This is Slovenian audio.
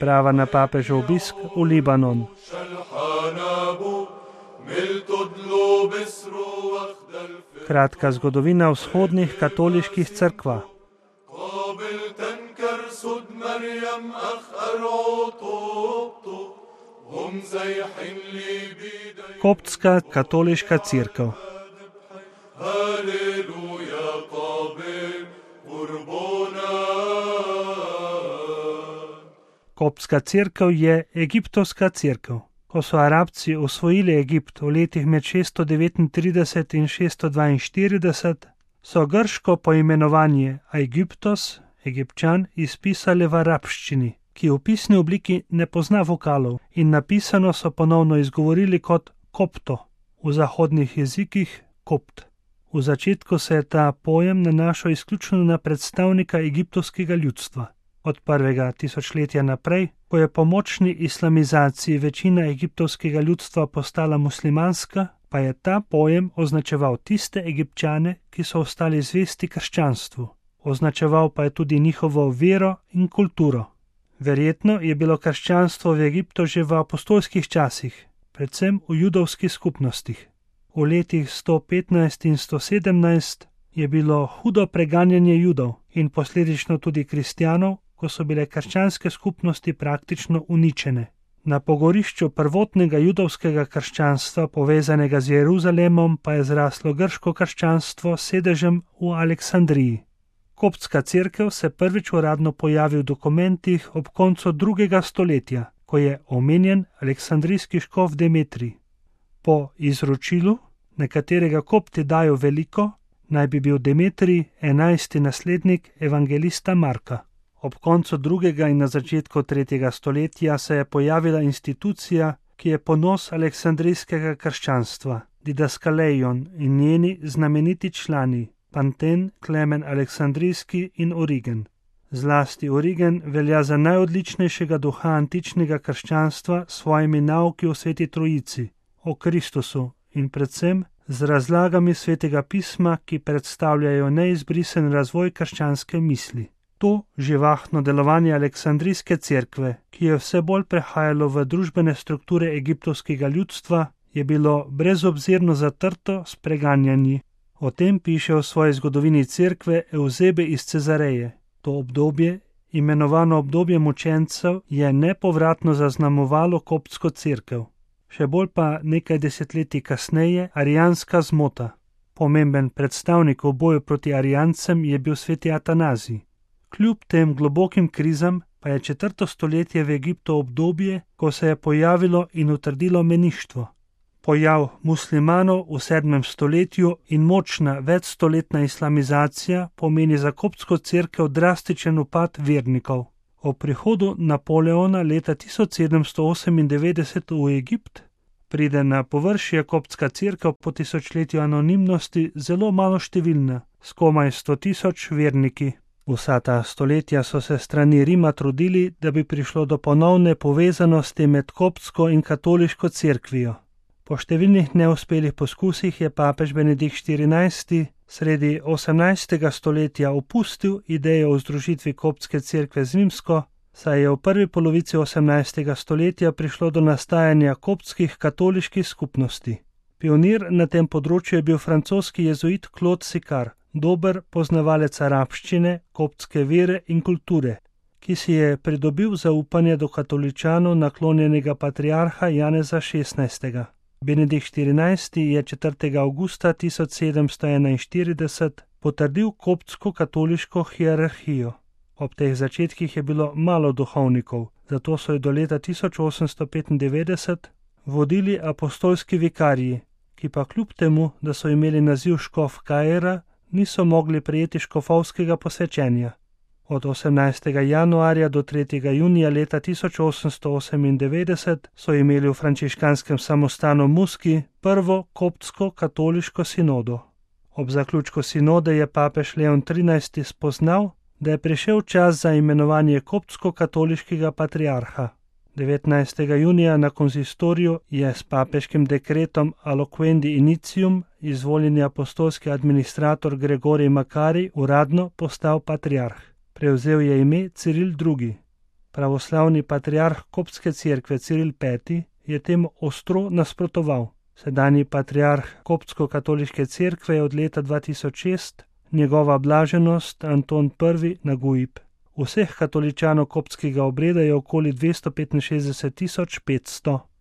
priprava na papežev obisk v Libanon. Kratka zgodovina vzhodnih katoliških cerkva. Koptska katoliška cerkev. Koptska cerkev je egiptovska cerkev. Ko so Arabci osvojili Egipt v letih med 639 in 642, so grško poimenovanje Aigiptos, Egipčan, izpisali v arabščini, ki v pisni obliki ne pozna vokalov, in napisano so ponovno izgovorili kot kopto, v zahodnih jezikih kopt. V začetku se je ta pojem nanašal izključno na predstavnika egiptovskega ljudstva. Od prvega tisočletja naprej, ko je po močni islamizaciji večina egiptovskega ljudstva postala muslimanska, pa je ta pojem označeval tiste Egipčane, ki so ostali zvesti krščanstvu. Označeval pa je tudi njihovo vero in kulturo. Verjetno je bilo krščanstvo v Egiptu že v apostolskih časih, predvsem v judovskih skupnostih. V letih 115 in 117 je bilo hudo preganjanje Judov in posledično tudi kristjanov, ko so bile krščanske skupnosti praktično uničene. Na pogorišču prvotnega judovskega krščanstva, povezanega z Jeruzalemom, pa je zraslo grško krščanstvo s sedežem v Aleksandriji. Koptska cerkev se prvič uradno pojavi v dokumentih ob koncu 2. stoletja, ko je omenjen aleksandrijski škof Demetrij. Po izročilu, na katerega Kopti dajo veliko, naj bi bil Demetrij 11. naslednik evangelista Marka. Ob koncu 2. in na začetku 3. stoletja se je pojavila institucija, ki je ponos aleksandrijskega krščanstva, Didaskaleion, in njeni znameniti člani Panten, Klemen Aleksandrijski in Origen. Zlasti Origen velja za najodličnejšega duha antičnega krščanstva s svojimi nauki o Sveti Trojici, o Kristusu in predvsem z razlagami Svetega pisma, ki predstavljajo neizbrisen razvoj krščanske misli. To živahno delovanje Aleksandrijske cerkve, ki je vse bolj prehajalo v družbene strukture egiptovskega ljudstva, je bilo brezobzirno zatrto s preganjanji. O tem piše v svoji zgodovini cerkve Eusebe iz Cezareje. To obdobje, imenovano obdobje mučencev, je nepovratno zaznamovalo koptsko cerkev. Še bolj pa nekaj desetletij kasneje arijanska zmota. Pomemben predstavnik v boju proti arijancem je bil sveti Atanazij. Kljub tem globokim krizam pa je 4. stoletje v Egiptu obdobje, ko se je pojavilo in utrdilo meništvo. Pojav muslimanov v 7. stoletju in močna večstoletna islamizacija pomeni za koptsko cerkev drastičen upad vernikov. O prihodu Napoleona leta 1798 v Egipt pride na površje koptska cerkev po tisočletju anonimnosti zelo malo številna, s komaj 100.000 verniki. Vsa ta stoletja so se strani Rima trudili, da bi prišlo do ponovne povezanosti med koptsko in katoliško cerkvijo. Po številnih neuspelih poskusih je papež Benedikt XIV sredi 18. stoletja opustil idejo o združitvi koptske cerkve z rimsko, saj je v prvi polovici 18. stoletja prišlo do nastajanja koptskih katoliških skupnosti. Pionir na tem področju je bil francoski jezuit Claude Sicard, dober poznavalec arabščine, koptske vere in kulture, ki si je pridobil zaupanje do katoličanov naklonjenega patriarha Janeza XVI. Benedikt XIV je 4. avgusta 1741 potrdil koptsko katoliško hierarhijo. Ob teh začetkih je bilo malo duhovnikov, zato so jo do leta 1895 vodili apostolski vikariji, ki pa kljub temu, da so imeli naziv škof Kaira, niso mogli prejeti škofovskega posvečenja. Od 18. januarja do 3. junija leta 1898 so imeli v frančiškanskem samostanu Muski prvo koptsko katoliško sinodo. Ob zaključku sinode je papež Leon XIII. Spoznal, da je prišel čas za imenovanje koptsko-katoliškega patriarha. 19. junija na konzistoriju je s papeškim dekretom Aloquendi Initium izvoljeni apostolski administrator Gregorij Makari uradno postal patriarh. Prevzel je ime Ciril II. Pravoslavni patriarh koptske cerkve Ciril V. je tem ostro nasprotoval. Sedanji patriarh koptsko-katoliške cerkve je od leta 2006 njegova blaženost Anton I. Naguib. Vseh katoličanov koptskega obreda je okoli 265 500.